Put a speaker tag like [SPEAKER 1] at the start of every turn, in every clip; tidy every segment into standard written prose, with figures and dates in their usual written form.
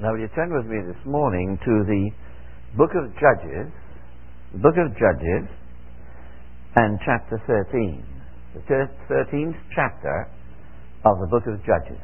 [SPEAKER 1] Now, will you turn with me this morning to the book of Judges, and chapter 13, the 13th chapter of the book of Judges.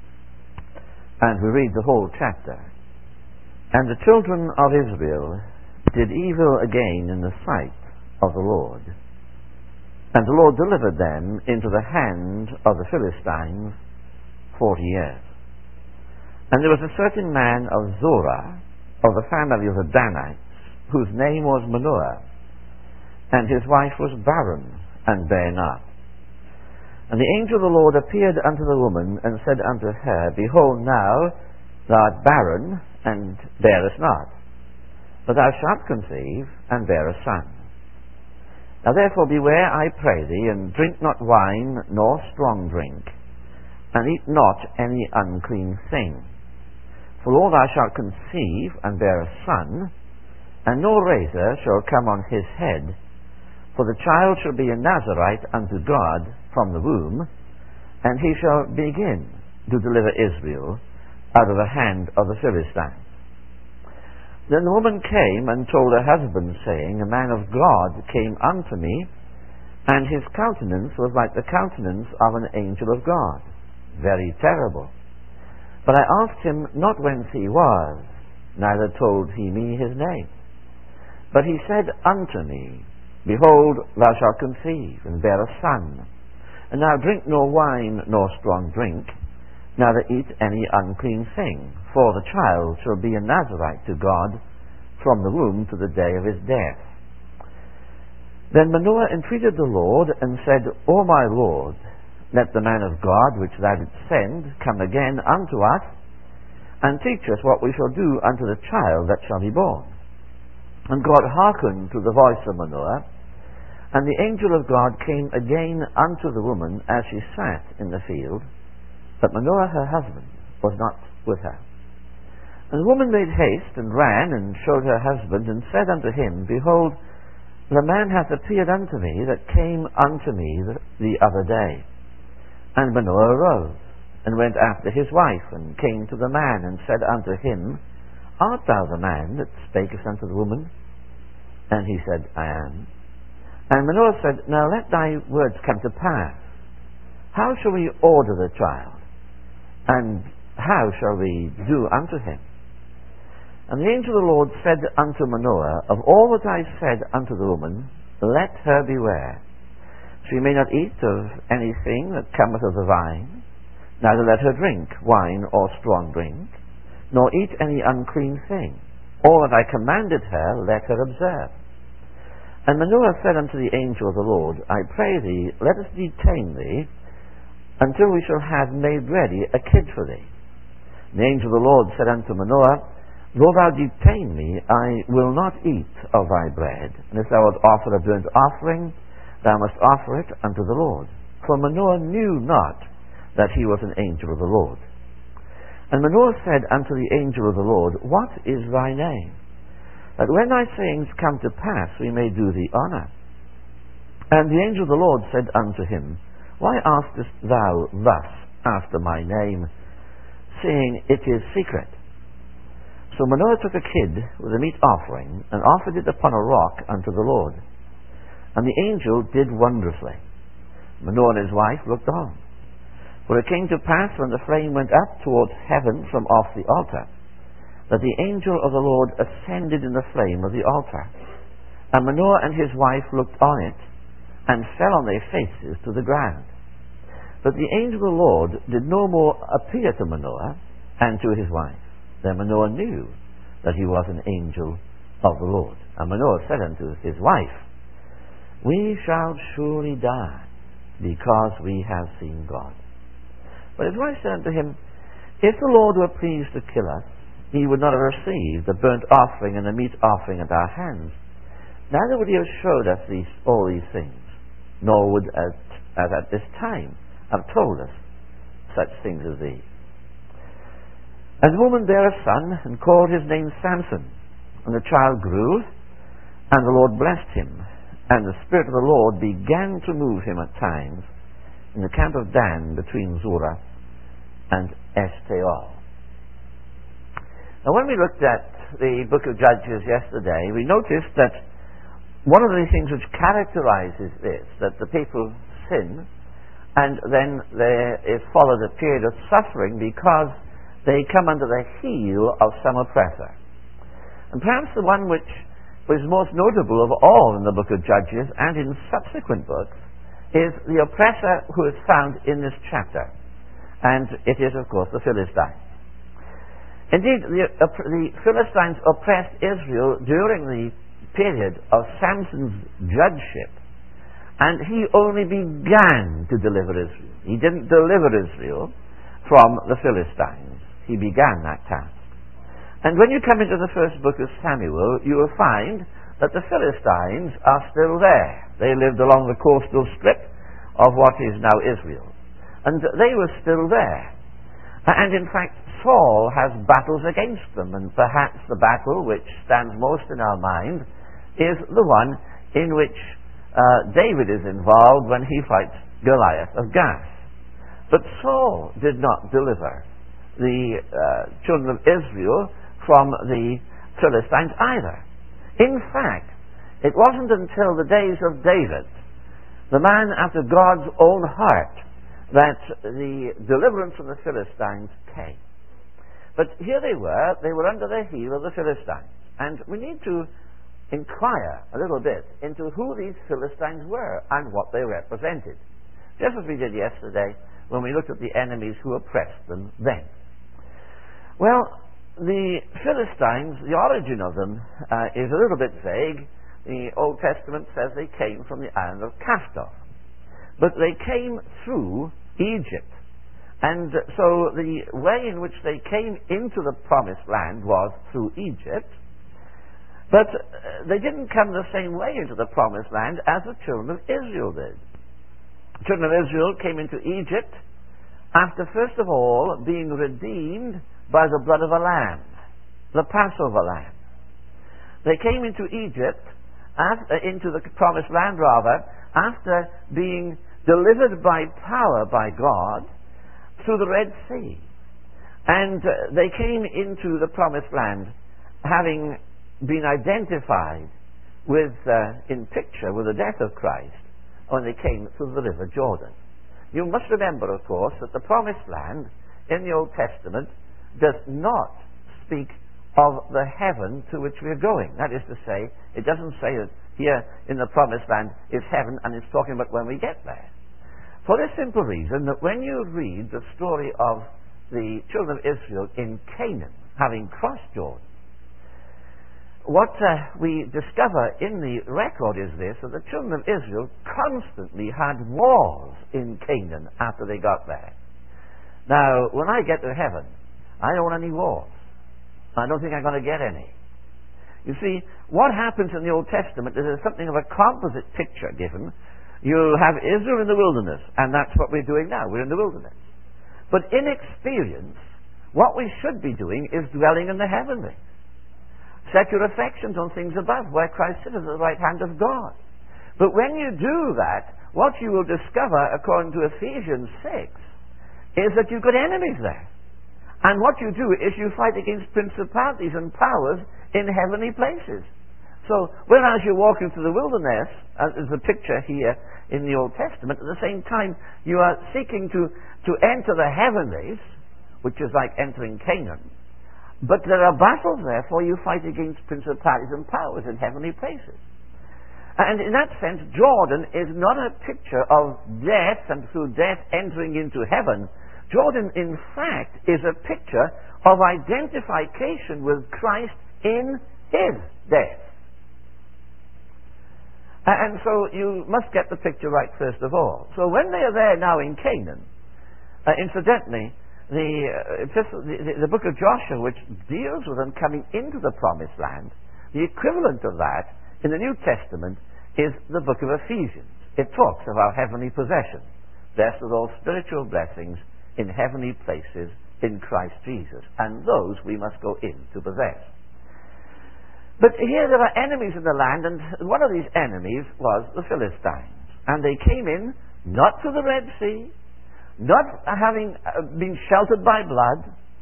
[SPEAKER 1] And we read the whole chapter. And the children of Israel did evil again in the sight of the Lord. And the Lord delivered them into the hand of the Philistines 40 years. And there was a certain man of Zorah, of the family of the Danites, whose name was Manoah, and his wife was barren, and bare not. And the angel of the Lord appeared unto the woman, and said unto her, Behold, now thou art barren, and bearest not, but thou shalt conceive, and bear a son. Now therefore beware, I pray thee, and drink not wine, nor strong drink, and eat not any unclean thing. For all thou shalt conceive, and bear a son, and no razor shall come on his head, for the child shall be a Nazarite unto God from the womb, and he shall begin to deliver Israel out of the hand of the Philistines. Then the woman came and told her husband, saying, A man of God came unto me, and his countenance was like the countenance of an angel of God, very terrible. But I asked him not whence he was, neither told he me his name. But he said unto me, Behold, thou shalt conceive, and bear a son, and now drink nor wine nor strong drink, neither eat any unclean thing, for the child shall be a Nazarite to God from the womb to the day of his death. Then Manoah entreated the Lord, and said, O my Lord, let the man of God which thou didst send come again unto us, and teach us what we shall do unto the child that shall be born. And God hearkened to the voice of Manoah, and the angel of God came again unto the woman as she sat in the field, but Manoah her husband was not with her. And the woman made haste, and ran, and showed her husband, and said unto him, Behold, the man hath appeared unto me that came unto me the other day. And Manoah arose, and went after his wife, and came to the man, and said unto him, Art thou the man that spakest unto the woman? And he said, I am. And Manoah said, Now let thy words come to pass. How shall we order the child? And how shall we do unto him? And the angel of the Lord said unto Manoah, Of all that I said unto the woman, let her beware. She may not eat of anything that cometh of the vine, neither let her drink wine or strong drink, nor eat any unclean thing. All that I commanded her, let her observe. And Manoah said unto the angel of the Lord, I pray thee, let us detain thee, until we shall have made ready a kid for thee. And the angel of the Lord said unto Manoah, Though thou detain me, I will not eat of thy bread, and if thou wilt offer a burnt offering, thou must offer it unto the Lord. For Manoah knew not that he was an angel of the Lord. And Manoah said unto the angel of the Lord, What is thy name? That when thy sayings come to pass, we may do thee honor. And the angel of the Lord said unto him, Why askest thou thus after my name, seeing it is secret? So Manoah took a kid with a meat offering, and offered it upon a rock unto the Lord. And the angel did wondrously. Manoah and his wife looked on. For it came to pass, when the flame went up towards heaven from off the altar, that the angel of the Lord ascended in the flame of the altar. And Manoah and his wife looked on it, and fell on their faces to the ground. But the angel of the Lord did no more appear to Manoah and to his wife. Then Manoah knew that he was an angel of the Lord. And Manoah said unto his wife, We shall surely die, because we have seen God. But his wife said unto him, If the Lord were pleased to kill us, he would not have received the burnt offering and the meat offering at our hands. Neither would he have showed us all these things, nor would as at this time have told us such things as these. And the woman bare a son, and called his name Samson. And the child grew, and the Lord blessed him. And the Spirit of the Lord began to move him at times in the camp of Dan between Zorah and Eshtaol. Now, when we looked at the book of Judges yesterday, we noticed that one of the things which characterizes this, that the people sin, and then there is followed a period of suffering because they come under the heel of some oppressor. And perhaps the one which was most notable of all in the book of Judges and in subsequent books is the oppressor who is found in this chapter. And it is, of course, the Philistines. Indeed, the Philistines oppressed Israel during the period of Samson's judgeship, and he only began to deliver Israel. He didn't deliver Israel from the Philistines. He began that task. And when you come into the first book of Samuel, you will find that the Philistines are still there. They lived along the coastal strip of what is now Israel. And they were still there. And in fact, Saul has battles against them, and perhaps the battle which stands most in our mind is the one in which David is involved when he fights Goliath of Gath. But Saul did not deliver the children of Israel from the Philistines either. In fact, it wasn't until the days of David, the man after God's own heart, that the deliverance from the Philistines came. But here they were under the heel of the Philistines. And we need to inquire a little bit into who these Philistines were and what they represented. Just as we did yesterday when we looked at the enemies who oppressed them then. Well, the Philistines, the origin of them is a little bit vague. The Old Testament says they came from the island of Castor. But they came through Egypt. And so the way in which they came into the promised land was through Egypt. But they didn't come the same way into the promised land as the children of Israel did. The children of Israel came into Egypt after, first of all, being redeemed by the blood of a lamb, the Passover lamb. They came into Egypt, into the promised land rather, after being delivered by power by God through the Red Sea. And they came into the promised land having been identified with, in picture, with the death of Christ when they came through the river Jordan. You must remember, of course, that the promised land in the Old Testament does not speak of the heaven to which we are going. That is to say, it doesn't say that here in the promised land is heaven, and it's talking about when we get there. For this simple reason that when you read the story of the children of Israel in Canaan, having crossed Jordan, what we discover in the record is this, that the children of Israel constantly had wars in Canaan after they got there. Now, when I get to heaven, I don't want any wars. I don't think I'm going to get any. You see, what happens in the Old Testament is there's something of a composite picture given. You have Israel in the wilderness, and that's what we're doing now. We're in the wilderness. But in experience, what we should be doing is dwelling in the heavenly. Set your affections on things above, where Christ sits at the right hand of God. But when you do that, what you will discover, according to Ephesians 6, is that you've got enemies there. And what you do is you fight against principalities and powers in heavenly places. So, whereas you're walking through the wilderness, as is the picture here in the Old Testament, at the same time you are seeking to enter the heavenlies, which is like entering Canaan. But there are battles there, for you fight against principalities and powers in heavenly places. And in that sense, Jordan is not a picture of death and through death entering into heaven. Jordan, in fact, is a picture of identification with Christ in his death. And so you must get the picture right first of all. So when they are there now in Canaan, incidentally, the book of Joshua, which deals with them coming into the promised land, the equivalent of that in the New Testament is the book of Ephesians. It talks of our heavenly possessions, blessed with all spiritual blessings in heavenly places in Christ Jesus, and those we must go in to possess. But here there are enemies in the land, and one of these enemies was the Philistines. And they came in, not through the Red Sea, not having been sheltered by blood,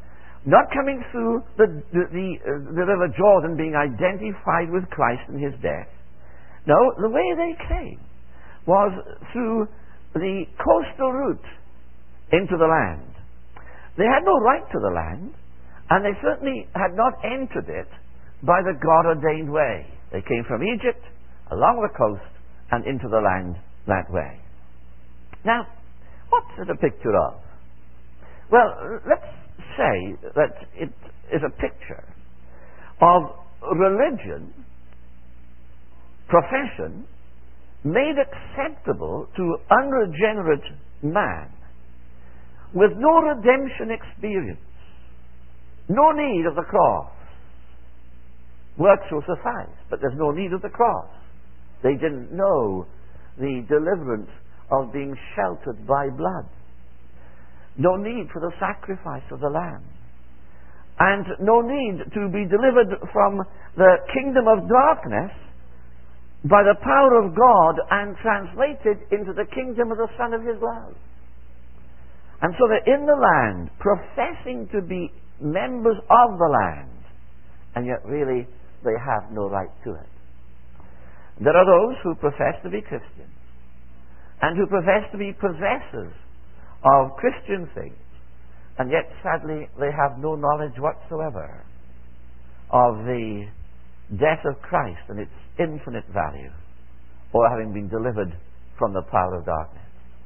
[SPEAKER 1] not coming through the river Jordan being identified with Christ in his death. No, the way they came was through the coastal route into the land. They had no right to the land, and they certainly had not entered it by the God-ordained way. They came from Egypt, along the coast, and into the land that way. Now, what's it a picture of? Well, let's say that it is a picture of religion, profession, made acceptable to unregenerate man, with no redemption experience, no need of the cross. Works will suffice, but there's no need of the cross. They didn't know the deliverance of being sheltered by blood. No need for the sacrifice of the lamb. And no need to be delivered from the kingdom of darkness by the power of God and translated into the kingdom of the Son of his love. And so they're in the land, professing to be members of the land, and yet really they have no right to it. There are those who profess to be Christians, and who profess to be possessors of Christian things, and yet sadly they have no knowledge whatsoever of the death of Christ and its infinite value, or having been delivered from the power of darkness.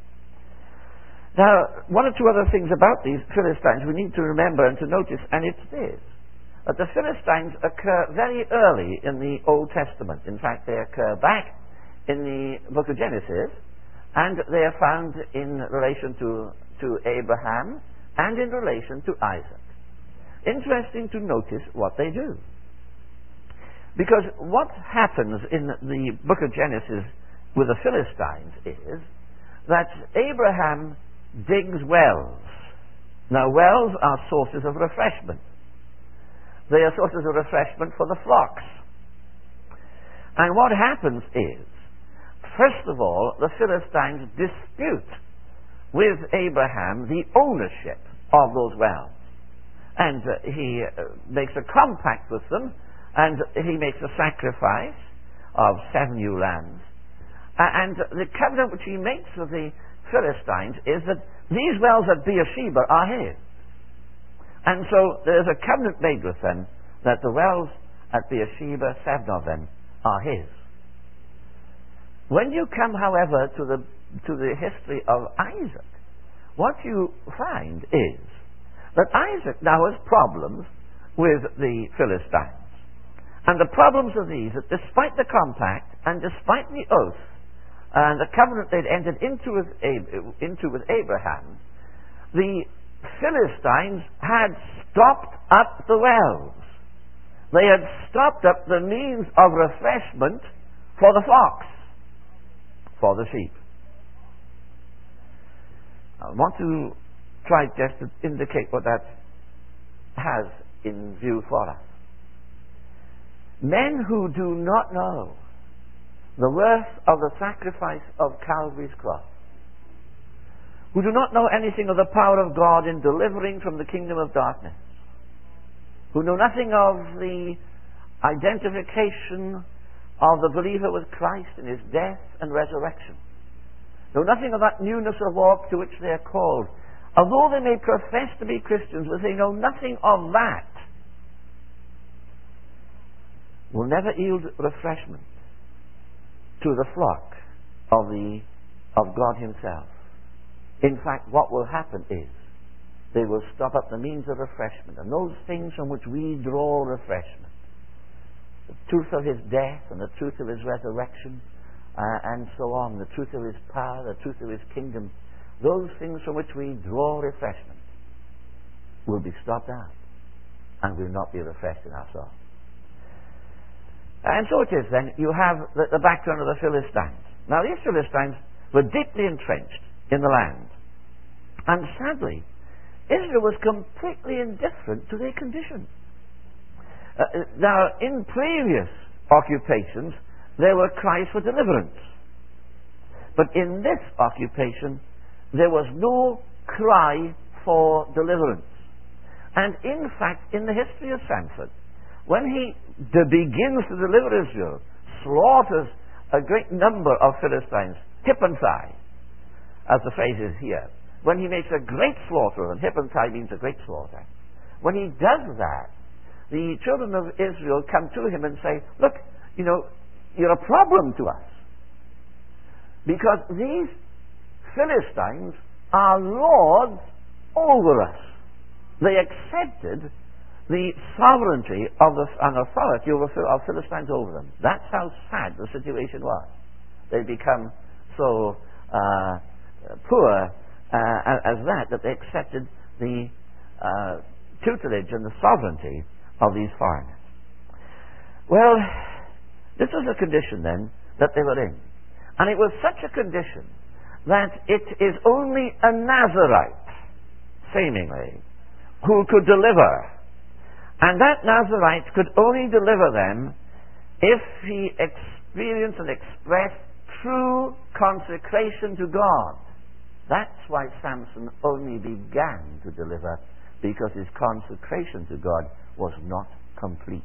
[SPEAKER 1] Now, one or two other things about these Philistines we need to remember and to notice, and it's this: that the Philistines occur very early in the Old Testament. In fact, they occur back in the book of Genesis, and they are found in relation to Abraham and in relation to Isaac. Interesting to notice what they do. Because what happens in the book of Genesis with the Philistines is that Abraham digs wells. Now, wells are sources of refreshment. They are sources of refreshment for the flocks. And what happens is, first of all, the Philistines dispute with Abraham the ownership of those wells. And he makes a compact with them, and he makes a sacrifice of 7 ewe lambs. And the covenant which he makes with the Philistines is that these wells at Beersheba are his. And so there's a covenant made with them that the wells at Beersheba, 7 of them, are his. When you come, however, to the history of Isaac, what you find is that Isaac now has problems with the Philistines. And the problems are these: that despite the compact and despite the oath and the covenant they'd entered into with Abraham, the Philistines had stopped up the wells. They had stopped up the means of refreshment for the flocks, for the sheep. I want to try just to indicate what that has in view for us. Men who do not know the worth of the sacrifice of Calvary's cross, who do not know anything of the power of God in delivering from the kingdom of darkness, who know nothing of the identification of the believer with Christ in his death and resurrection, know nothing of that newness of walk to which they are called, although they may profess to be Christians, but they know nothing of that, will never yield refreshment to the flock of God himself. In fact, what will happen is they will stop up the means of refreshment, and those things from which we draw refreshment, the truth of his death and the truth of his resurrection, and so on, the truth of his power, the truth of his kingdom, those things from which we draw refreshment will be stopped out and will not be refreshed in our soul. And so it is then, you have the background of the Philistines. Now, these Philistines were deeply entrenched in the land. And sadly, Israel was completely indifferent to their condition. Now, in previous occupations, there were cries for deliverance. But in this occupation, there was no cry for deliverance. And in fact, in the history of Samson, when he begins to deliver Israel, slaughters a great number of Philistines, hip and thigh, as the phrase is here. When he makes a great slaughter, and hip and thigh means a great slaughter, when he does that, the children of Israel come to him and say, look, you're a problem to us. Because these Philistines are lords over us. They accepted the sovereignty of and authority of Philistines over them. That's how sad the situation was. They become so poor as that they accepted the tutelage and the sovereignty of these foreigners. Well, this was a condition then that they were in. And it was such a condition that it is only a Nazarite, seemingly, who could deliver. And that Nazarite could only deliver them if he experienced and expressed true consecration to God. That's why Samson only began to deliver, because his consecration to God was not complete.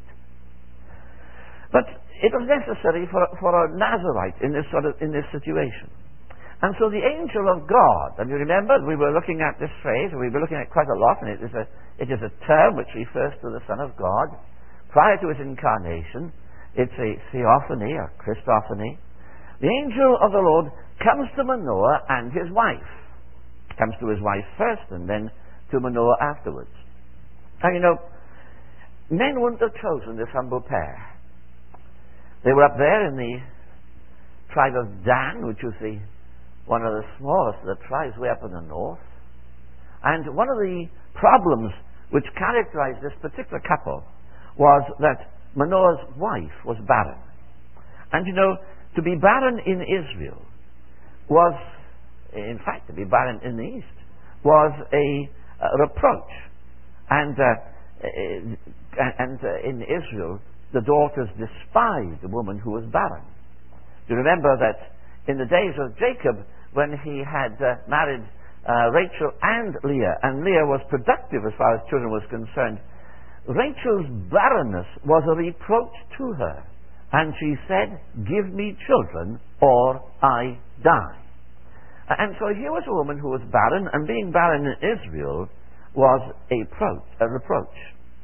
[SPEAKER 1] But it was necessary for a Nazarite in this situation. And so the angel of God, and you remember we were looking at this phrase, we've been looking at it quite a lot, and it is a term which refers to the Son of God. Prior to his incarnation, it's a theophany or Christophany. The angel of the Lord comes to Manoah and his wife. Comes to his wife first and then to Manoah afterwards. And men wouldn't have chosen this humble pair. They were up there in the tribe of Dan, which was one of the smallest of the tribes way up in the north. And one of the problems which characterized this particular couple was that Manoah's wife was barren. And to be barren in Israel was, in fact, to be barren in the East was a reproach. And in Israel, the daughters despised the woman who was barren. You remember that in the days of Jacob, when he had married Rachel and Leah was productive as far as children was concerned, Rachel's barrenness was a reproach to her. And she said, give me children or I die. And so here was a woman who was barren, and being barren in Israel was a reproach.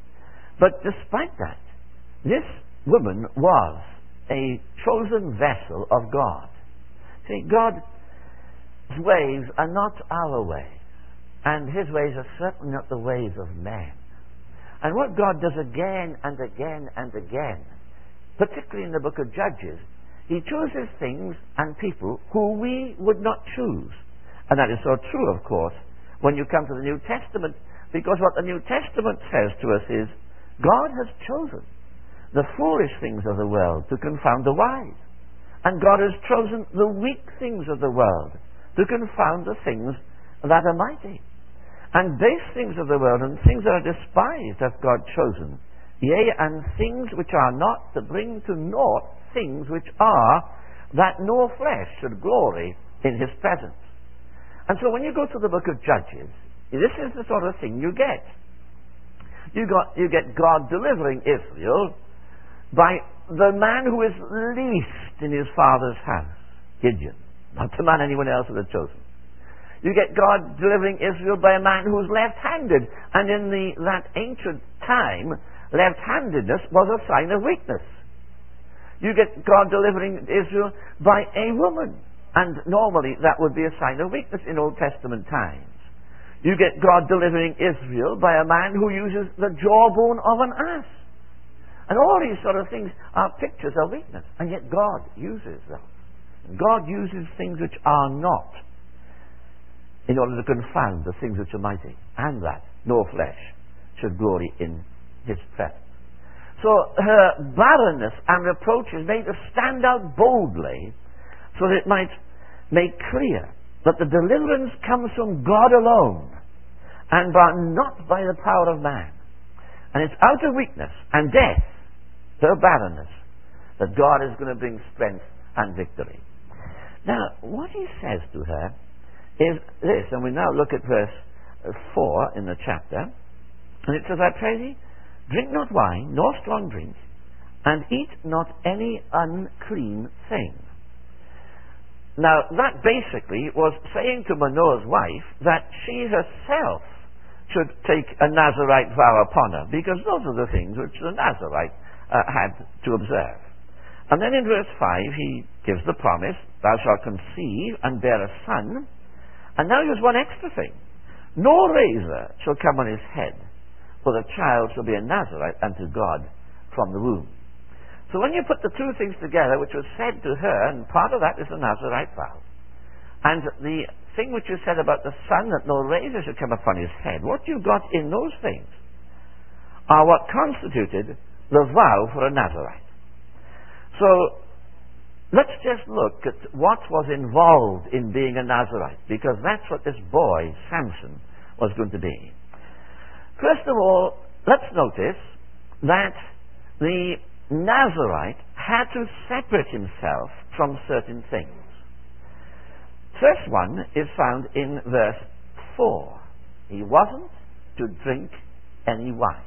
[SPEAKER 1] But despite that, this woman was a chosen vessel of God. See, God's ways are not our way, and his ways are certainly not the ways of men. And what God does again and again and again, particularly in the book of Judges, he chooses things and people who we would not choose. And that is so true, of course, when you come to the New Testament, because what the New Testament says to us is, God has chosen the foolish things of the world to confound the wise. And God has chosen the weak things of the world to confound the things that are mighty. And base things of the world and things that are despised hath God chosen, yea, and things which are not, to bring to naught things which are, that no flesh should glory in his presence. And so when you go to the book of Judges, this is the sort of thing you get. You get God delivering Israel by the man who is least in his father's house, Gideon, not the man anyone else would have chosen. You get God delivering Israel by a man who is left-handed, and in that ancient time, left-handedness was a sign of weakness. You get God delivering Israel by a woman, and normally that would be a sign of weakness in Old Testament times. You get God delivering Israel by a man who uses the jawbone of an ass. And all these sort of things are pictures of weakness. And yet God uses them. God uses things which are not in order to confound the things which are mighty, and that no flesh should glory in his presence. So her barrenness and reproach is made to stand out boldly so that it might make clear that the deliverance comes from God alone and not by the power of man. And it's out of weakness and death, her barrenness, that God is going to bring strength and victory. Now, what he says to her is this, and we now look at verse 4 in the chapter. And it says, I pray thee, drink not wine, nor strong drink, and eat not any unclean thing. Now, that basically was saying to Manoah's wife that she herself should take a Nazarite vow upon her, because those are the things which the Nazarite had to observe. And then in verse 5, he gives the promise, thou shalt conceive and bear a son. And now there's one extra thing. No razor shall come on his head, for the child shall be a Nazarite unto God from the womb. So when you put the two things together, which was said to her, and part of that is the Nazarite vow, and the thing which you said about the son, that no razor should come upon his head, what you got in those things are what constituted the vow for a Nazarite. So let's just look at what was involved in being a Nazarite, because that's what this boy, Samson, was going to be. First of all, let's notice that the Nazarite had to separate himself from certain things. First one is found in verse 4. He wasn't to drink any wine.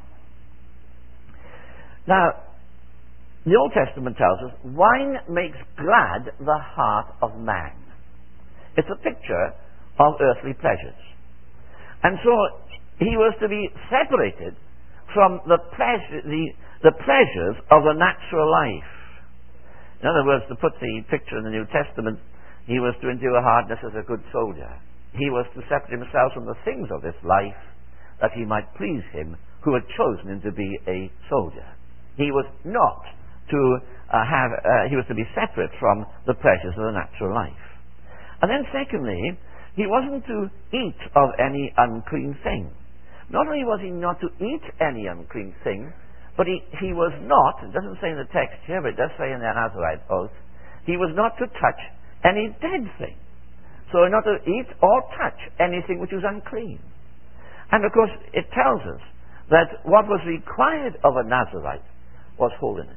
[SPEAKER 1] Now, the Old Testament tells us, wine makes glad the heart of man. It's a picture of earthly pleasures. And so, he was to be separated from the pleasures of the natural life. In other words, to put the picture in the New Testament, he was to endure hardness as a good soldier. He was to separate himself from the things of this life, that he might please him who had chosen him to be a soldier. He was not to he was to be separate from the pleasures of the natural life. And then secondly, he wasn't to eat of any unclean thing. Not only was he not to eat any unclean thing, but he was not, it doesn't say in the text here, but it does say in the Nazarite oath, he was not to touch any dead thing. So not to eat or touch anything which was unclean. And of course, it tells us that what was required of a Nazarite was holiness.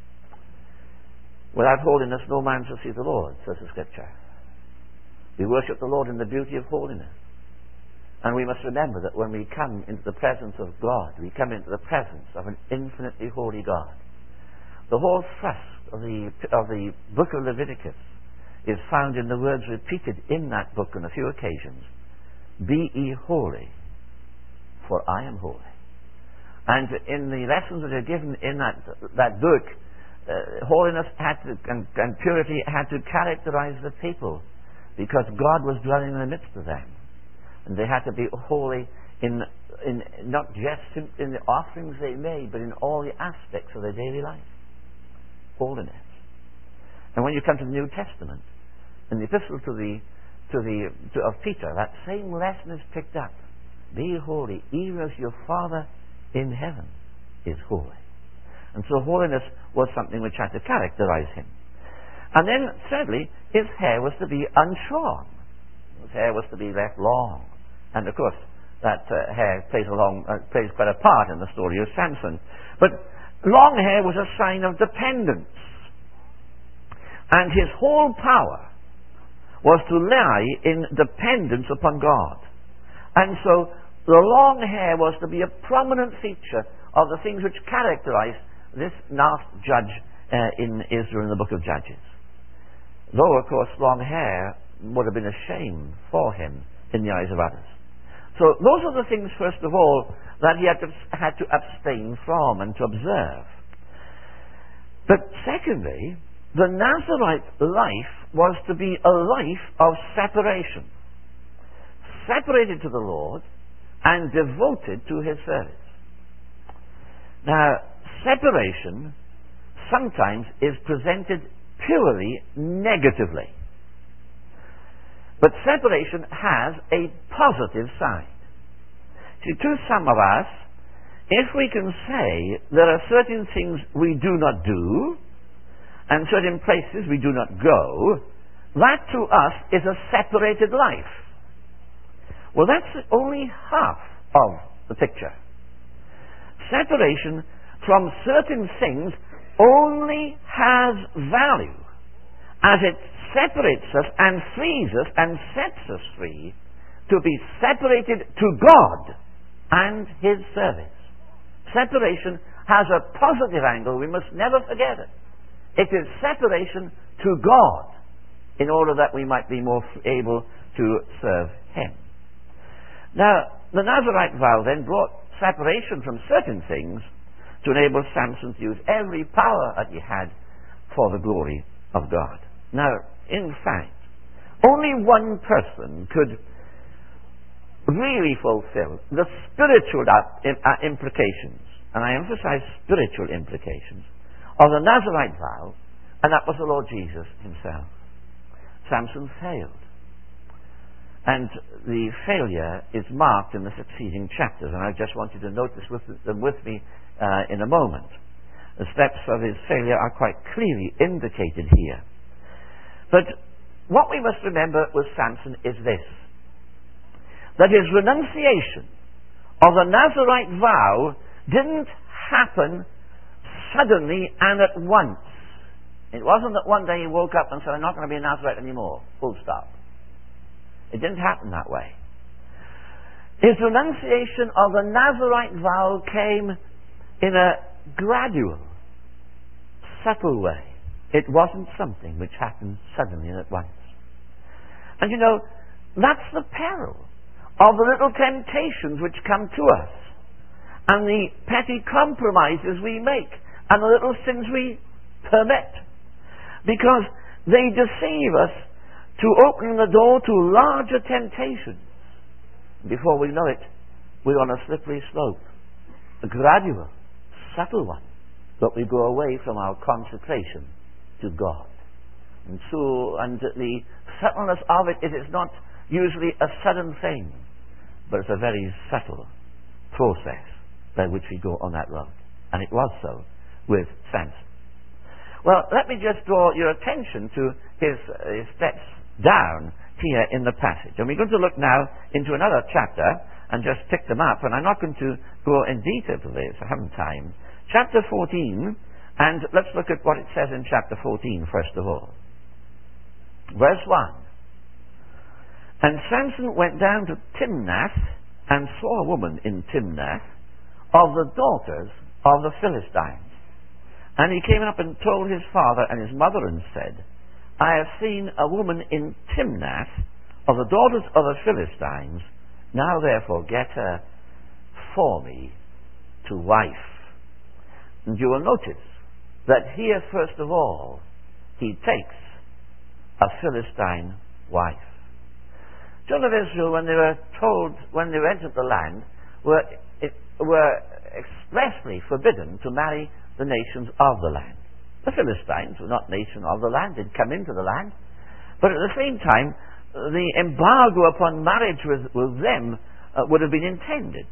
[SPEAKER 1] Without holiness, no man shall see the Lord, says the Scripture. We worship the Lord in the beauty of holiness. And we must remember that when we come into the presence of God, we come into the presence of an infinitely holy God. The whole thrust of the book of Leviticus is found in the words repeated in that book on a few occasions. Be ye holy, for I am holy. And in the lessons that are given in that book, holiness had to, and purity had to characterize the people, because God was dwelling in the midst of them. And they had to be holy in not just in the offerings they made, but in all the aspects of their daily life. Holiness. And when you come to the New Testament, in the epistle of Peter, that same lesson is picked up. Be holy, even as your Father in heaven is holy. And so holiness was something which had to characterize him. And then, thirdly, his hair was to be unshorn. His hair was to be left long. And of course, that hair plays quite a part in the story of Samson. But long hair was a sign of dependence. And his whole power was to lie in dependence upon God. And so the long hair was to be a prominent feature of the things which characterized this last judge in Israel in the book of Judges. Though, of course, long hair would have been a shame for him in the eyes of others. So those are the things, first of all, that he had to abstain from and to observe. But secondly, the Nazarite life was to be a life of separation. Separated to the Lord and devoted to his service. Now, separation sometimes is presented purely negatively. But separation has a positive side. See, to some of us, if we can say there are certain things we do not do, and certain places we do not go, that to us is a separated life. Well, that's only half of the picture. Separation from certain things only has value as it separates us and frees us and sets us free to be separated to God and his service. Separation has a positive angle. We must never forget it. It is separation to God in order that we might be more able to serve him. Now, the Nazirite vow then brought separation from certain things to enable Samson to use every power that he had for the glory of God. Now, in fact, only one person could really fulfill the spiritual implications, and I emphasize spiritual implications, of the Nazirite vow, and that was the Lord Jesus himself. Samson failed. And the failure is marked in the succeeding chapters, and I just want you to notice them with me in a moment. The steps of his failure are quite clearly indicated here. But what we must remember with Samson is this: that his renunciation of the Nazirite vow didn't happen suddenly and at once. It wasn't that one day he woke up and said, I'm not going to be a Nazirite anymore, full stop. It didn't happen that way. His renunciation of the Nazirite vow came in a gradual, subtle way. It wasn't something which happened suddenly and at once. And you know, that's the peril of the little temptations which come to us, and the petty compromises we make, and the little sins we permit, because they deceive us to open the door to larger temptations. Before we know it, we're on a slippery slope, a gradual, subtle one, but we go away from our consecration to God. And the subtleness of it is not usually a sudden thing, but it's a very subtle process by which we go on that road. And it was so with Samson. Well, let me just draw your attention to his steps down here in the passage. And we're going to look now into another chapter and just pick them up. And I'm not going to go in detail to this. I haven't time. Chapter 14, and let's look at what it says in chapter 14 first of all. Verse 1. And Samson went down to Timnath and saw a woman in Timnath of the daughters of the Philistines. And he came up and told his father and his mother and said, I have seen a woman in Timnath of the daughters of the Philistines. Now therefore get her for me to wife. And you will notice that here first of all he takes a Philistine wife. Children of Israel, when they were told, when they entered the land, were expressly forbidden to marry the nations of the land. The Philistines were not nation of the land, they'd come into the land, but at the same time the embargo upon marriage with them would have been intended.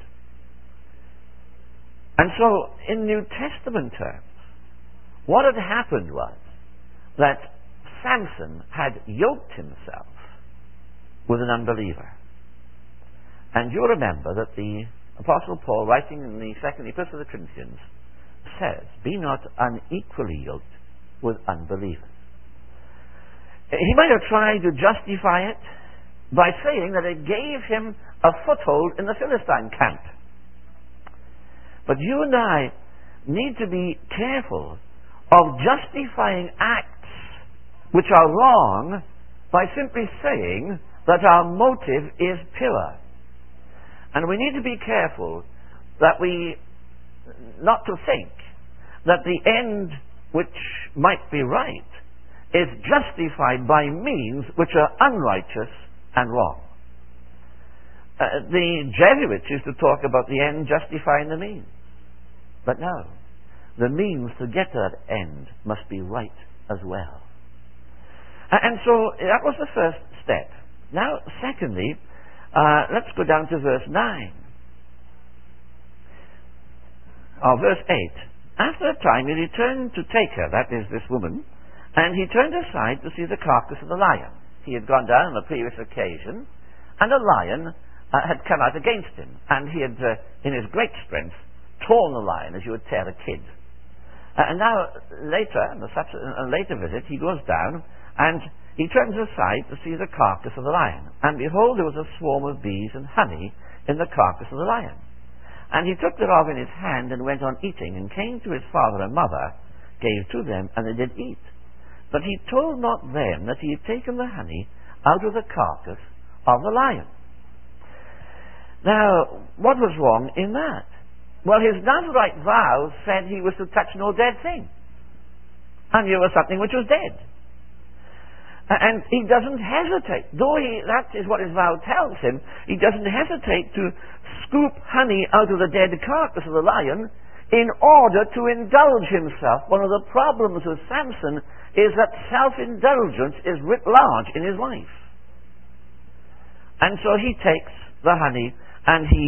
[SPEAKER 1] And so in New Testament terms, what had happened was that Samson had yoked himself with an unbeliever. And you remember that the Apostle Paul, writing in the second epistle to the Corinthians, says, be not unequally yoked with unbelievers. He might have tried to justify it by saying that it gave him a foothold in the Philistine camp. But you and I need to be careful of justifying acts which are wrong by simply saying that our motive is pure. And we need to be careful that not to think that the end which might be right is justified by means which are unrighteous and wrong. The Jesuits used to talk about the end justifying the means. But no, the means to get to that end must be right as well. And so that was the first step. Now, secondly, let's go down to verse 9. Or verse 8. After a time he returned to take her, that is, this woman, and he turned aside to see the carcass of the lion. He had gone down on the previous occasion, and a lion had come out against him, and he had, in his great strength, torn the lion as you would tear a kid. And now, later, in a later visit, he goes down, and he turns aside to see the carcass of the lion. And behold, there was a swarm of bees and honey in the carcass of the lion. And he took thereof in his hand, and went on eating, and came to his father and mother, gave to them, and they did eat. But he told not them that he had taken the honey out of the carcass of the lion. Now, what was wrong in that? Well, his Nazarite vow said he was to touch no dead thing. And here was something which was dead. And he doesn't hesitate. Though that is what his vow tells him, he doesn't hesitate to scoop honey out of the dead carcass of the lion in order to indulge himself. One of the problems with Samson is that self-indulgence is writ large in his life. And so he takes the honey and he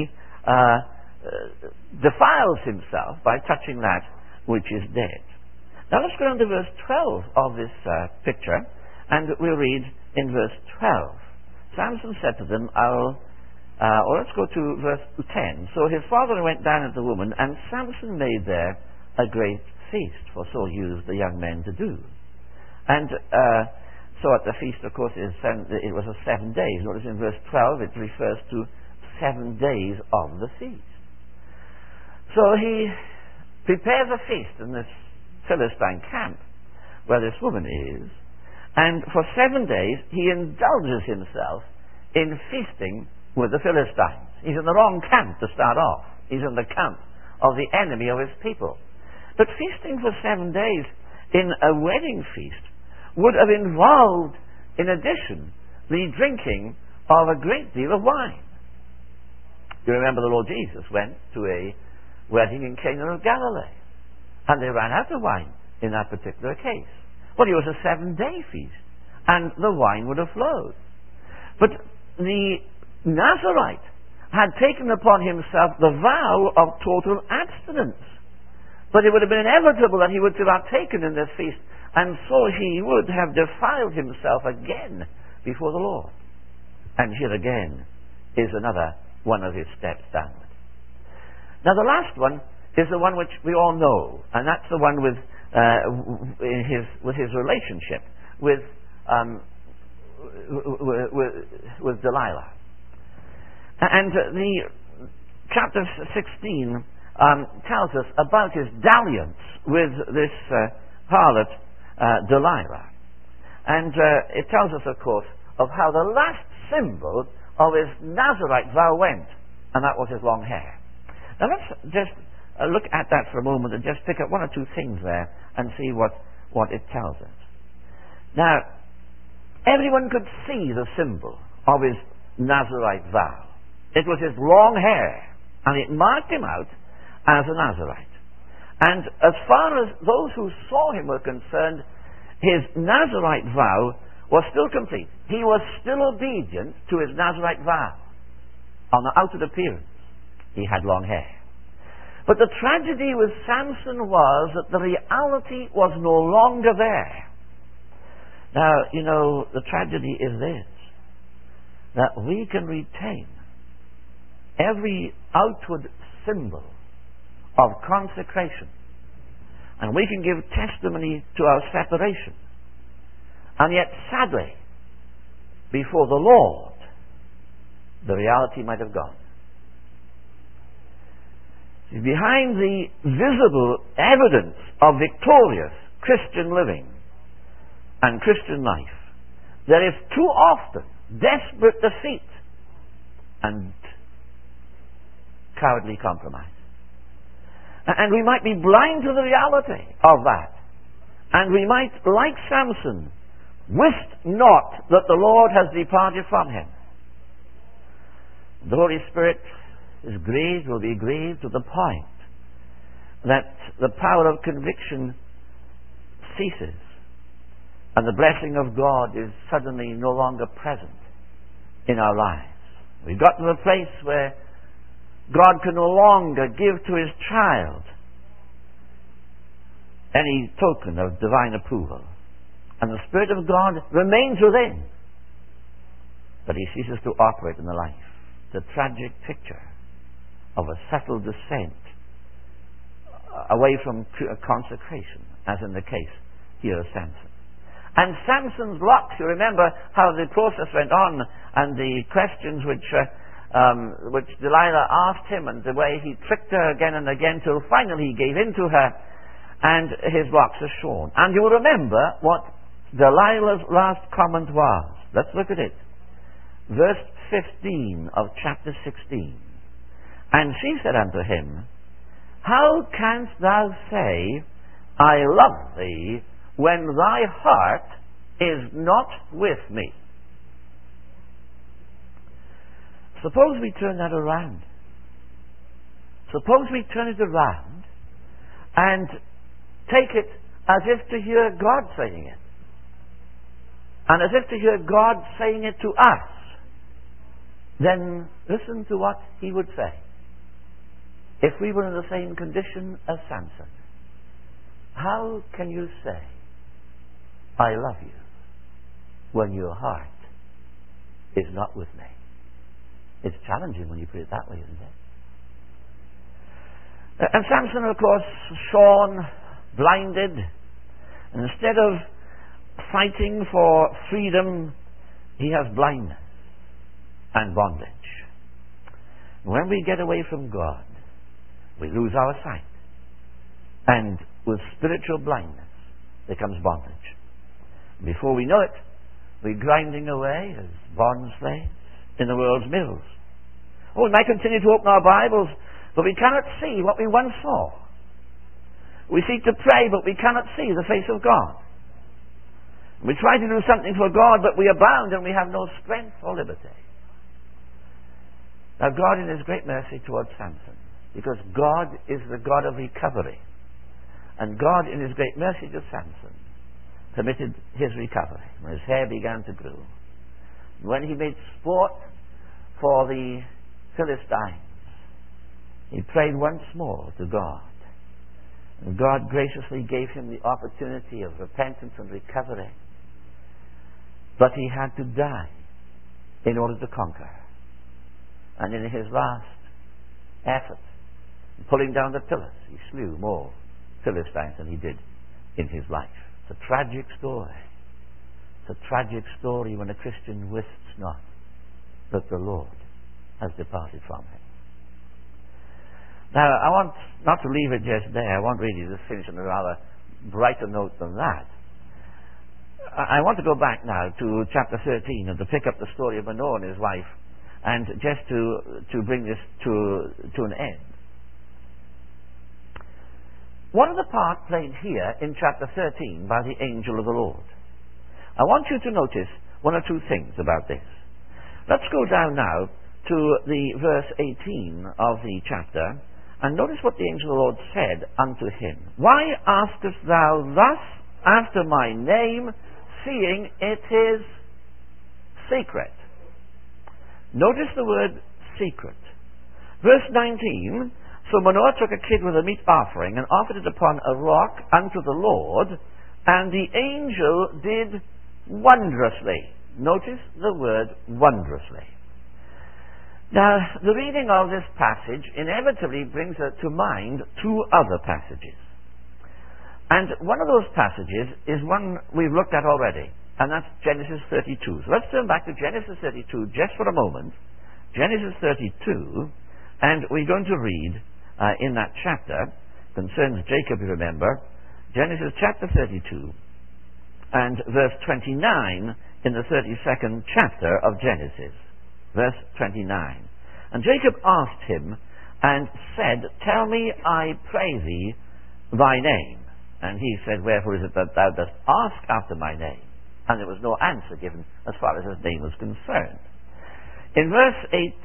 [SPEAKER 1] defiles himself by touching that which is dead. Now let's go down to verse 12 of this picture. And we'll read in verse 12. Samson said to them, or let's go to verse 10. So his father went down at the woman, and Samson made there a great feast, for so used the young men to do. And so at the feast, of course, it was 7 days. Notice in verse 12 it refers to 7 days of the feast. So he prepares a feast in this Philistine camp where this woman is. And for 7 days, he indulges himself in feasting with the Philistines. He's in the wrong camp to start off. He's in the camp of the enemy of his people. But feasting for 7 days in a wedding feast would have involved, in addition, the drinking of a great deal of wine. You remember the Lord Jesus went to a wedding in Cana of Galilee, and they ran out of wine in that particular case. Well, it was a 7-day feast, and the wine would have flowed. But the Nazarite had taken upon himself the vow of total abstinence. But it would have been inevitable that he would have taken in this feast, and so he would have defiled himself again before the Lord. And here again is another one of his steps downward. Now the last one is the one which we all know, and that's the one with his relationship with Delilah. And the chapter 16 tells us about his dalliance with this harlot Delilah. And it tells us, of course, of how the last symbol of his Nazarite vow went, and that was his long hair. Now let's just look at that for a moment and just pick up one or two things there and see what it tells us. Now, everyone could see the symbol of his Nazarite vow. It was his long hair, and it marked him out as a Nazarite. And as far as those who saw him were concerned, his Nazarite vow was still complete. He was still obedient to his Nazarite vow. On the outward appearance, he had long hair. But the tragedy with Samson was that the reality was no longer there. Now, you know, the tragedy is this, that we can retain every outward symbol of consecration, and we can give testimony to our separation, and yet, sadly, before the Lord, the reality might have gone. Behind the visible evidence of victorious Christian living and Christian life, there is too often desperate defeat and cowardly compromise. And we might be blind to the reality of that. And we might, like Samson, wist not that the Lord has departed from him. The Holy Spirit is grieved, will be grieved to the point that the power of conviction ceases and the blessing of God is suddenly no longer present in our lives. We've got to the place where God can no longer give to his child any token of divine approval, and the Spirit of God remains within, but he ceases to operate in the life. The tragic picture of a subtle descent away from consecration, as in the case here of Samson. And Samson's locks, you remember how the process went on, and the questions which which Delilah asked him, and the way he tricked her again and again till finally he gave in to her, and his locks are shorn. And you will remember what Delilah's last comment was. Let's look at it. Verse 15 of chapter 16. And she said unto him, How canst thou say, I love thee, when thy heart is not with me? Suppose we turn that around. Suppose we turn it around and take it as if to hear God saying it. And as if to hear God saying it to us. Then listen to what he would say. If we were in the same condition as Samson. How can you say, I love you, when your heart is not with me? It's challenging when you put it that way, isn't it? And Samson, of course, shorn, blinded, and instead of fighting for freedom, he has blindness and bondage. When we get away from God, we lose our sight. And with spiritual blindness, there comes bondage. Before we know it, we're grinding away as bond slaves in the world's mills. Oh, we might continue to open our Bibles, but we cannot see what we once saw. We seek to pray, but we cannot see the face of God. We try to do something for God, but we are bound and we have no strength or liberty. Now, God in His great mercy towards Samson, because God is the God of recovery, and God in His great mercy to Samson permitted his recovery when his hair began to grow. When he made sport for the Philistines, he prayed once more to God. And God graciously gave him the opportunity of repentance and recovery. But he had to die in order to conquer. And in his last effort, pulling down the pillars, he slew more Philistines than he did in his life. It's a tragic story. It's a tragic story when a Christian wishes not that the Lord has departed from him. Now, I want not to leave it just there. I want really to finish on a rather brighter note than that. I want to go back now to chapter 13 and to pick up the story of Manoah and his wife, and just to bring this to an end. What is the part played here in chapter 13 by the angel of the Lord? I want you to notice one or two things about this. Let's go down now to the verse 18 of the chapter, and notice what the angel of the Lord said unto him. Why askest thou thus after my name, seeing it is secret? Notice the word secret. Verse 19, So Manoah took a kid with a meat offering and offered it upon a rock unto the Lord, and the angel did wondrously. Notice the word wondrously. Now, the reading of this passage inevitably brings to mind two other passages. And one of those passages is one we've looked at already, and that's Genesis 32. So let's turn back to Genesis 32 just for a moment. Genesis 32, and we're going to read in that chapter, concerns Jacob, you remember, Genesis chapter 32 and verse 29 in the 32nd chapter of Genesis. Verse 29. And Jacob asked him and said, Tell me, I pray thee, thy name. And he said, Wherefore is it that thou dost ask after my name? And there was no answer given as far as his name was concerned. In verse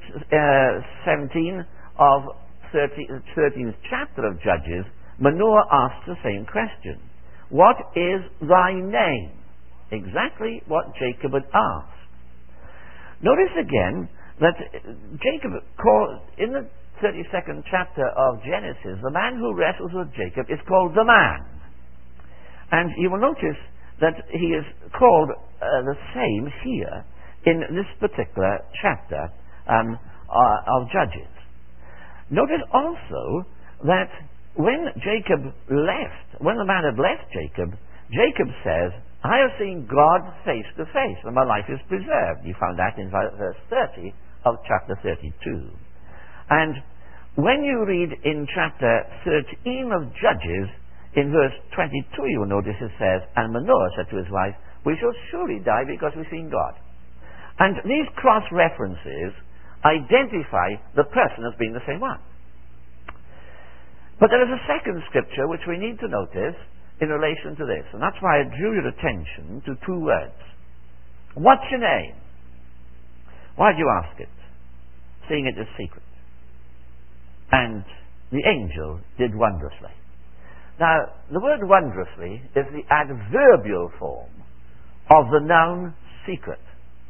[SPEAKER 1] 17 of 13th chapter of Judges, Manoah asked the same question. What is thy name? Exactly what Jacob had asked. Notice again that Jacob called, in the 32nd chapter of Genesis, the man who wrestles with Jacob is called the man. And you will notice that he is called the same here in this particular chapter of Judges. Notice also that when Jacob left, when the man had left Jacob, Jacob says, I have seen God face to face, and my life is preserved. You found that in verse 30 of chapter 32. And when you read in chapter 13 of Judges, in verse 22, you will notice it says, "And Manoah said to his wife, we shall surely die because we've seen God." And these cross-references identify the person as being the same one. But there is a second scripture which we need to notice in relation to this, and that's why I drew your attention to two words. What's your name? Why do you ask it? Seeing it is secret. And the angel did wondrously. Now, the word wondrously is the adverbial form of the noun secret.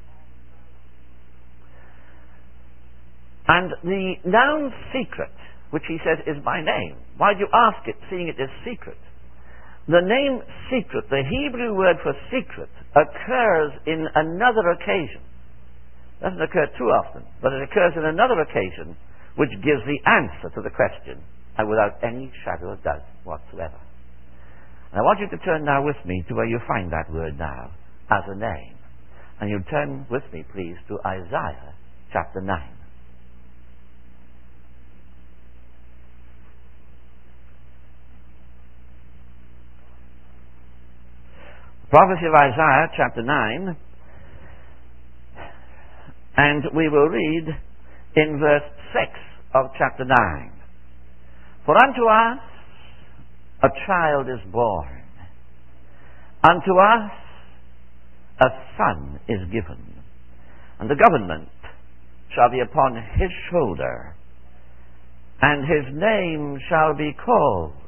[SPEAKER 1] And the noun secret, which he says is my name, why do you ask it, seeing it is secret? The name secret, the Hebrew word for secret, occurs in another occasion. It doesn't occur too often, but it occurs in another occasion, which gives the answer to the question, and without any shadow of doubt whatsoever. And I want you to turn now with me to where you find that word now, as a name. And you turn with me, please, to Isaiah chapter 9. Prophecy of Isaiah chapter 9, and we will read in verse 6 of chapter 9. "For unto us a child is born, unto us a son is given, and the government shall be upon his shoulder, and his name shall be called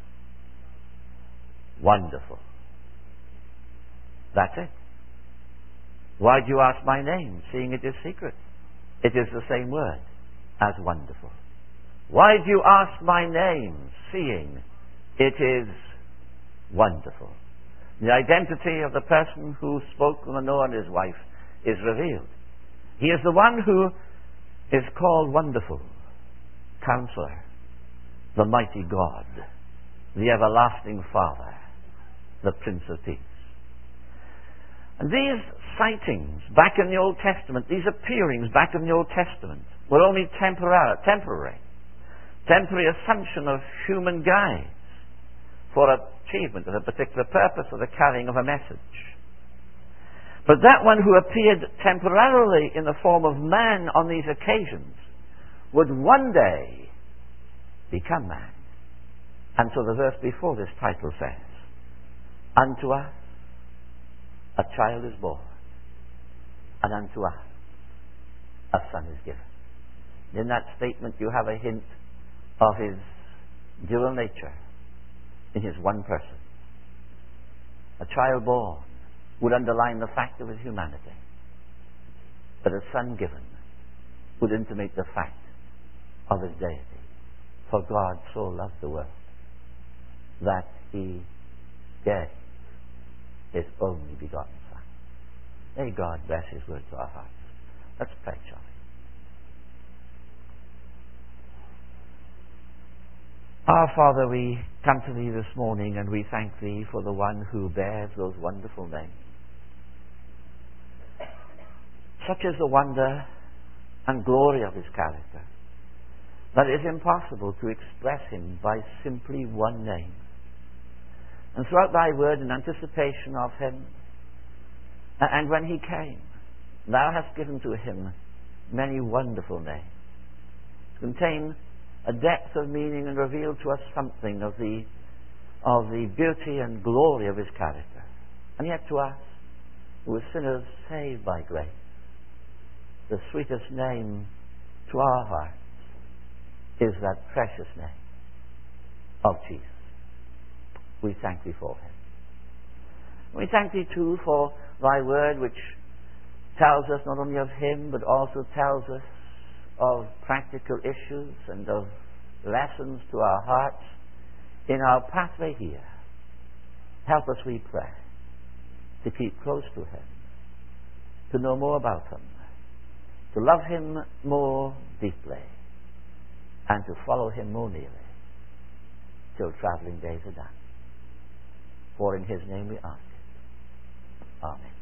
[SPEAKER 1] Wonderful." That's it. Why do you ask my name, seeing it is secret? It is the same word as wonderful. Why do you ask my name, seeing it is wonderful? The identity of the person who spoke to Manoah and his wife is revealed. He is the one who is called Wonderful, Counselor, the Mighty God, the Everlasting Father, the Prince of Peace. And these sightings back in the Old Testament, these appearings back in the Old Testament, were only temporary assumption of human guise for achievement of a particular purpose or the carrying of a message. But that one who appeared temporarily in the form of man on these occasions would one day become man. And so the verse before this title says, "Unto us a child is born, and unto us a son is given." In that statement you have a hint of his dual nature in his one person. A child born would underline the fact of his humanity, but a son given would intimate the fact of his deity. For God so loved the world that he gave his only begotten Son. May God bless his word to our hearts. Let's pray, shall we? Our Father, we come to thee this morning and we thank thee for the one who bears those wonderful names. Such is the wonder and glory of his character that it is impossible to express him by simply one name. And throughout thy word, in anticipation of him, and when he came, thou hast given to him many wonderful names, to contain a depth of meaning and reveal to us something of the beauty and glory of his character. And yet to us, who are sinners saved by grace, the sweetest name to our hearts is that precious name of Jesus. We thank thee for him. We thank thee too for thy word, which tells us not only of him but also tells us of practical issues and of lessons to our hearts in our pathway here. Help us, we pray, to keep close to him, to know more about him, to love him more deeply, and to follow him more nearly till traveling days are done. For in his name we ask it. Amen.